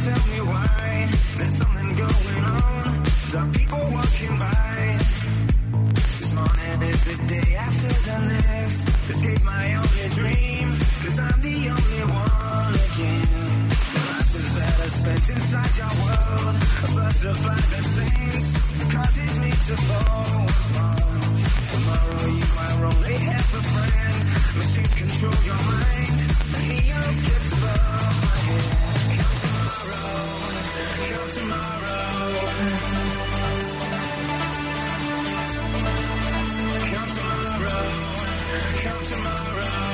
tell me why. There's something going on. Dark people walking by. This morning is the day after the next. Escape my only dream, 'cause I'm the only one again. Life is better spent inside your world. A butterfly that sings causes me to fall once more. Tomorrow you are only half a friend. Machines control your mind. The neon strips above my head. Come tomorrow, come tomorrow. Come tomorrow, come tomorrow.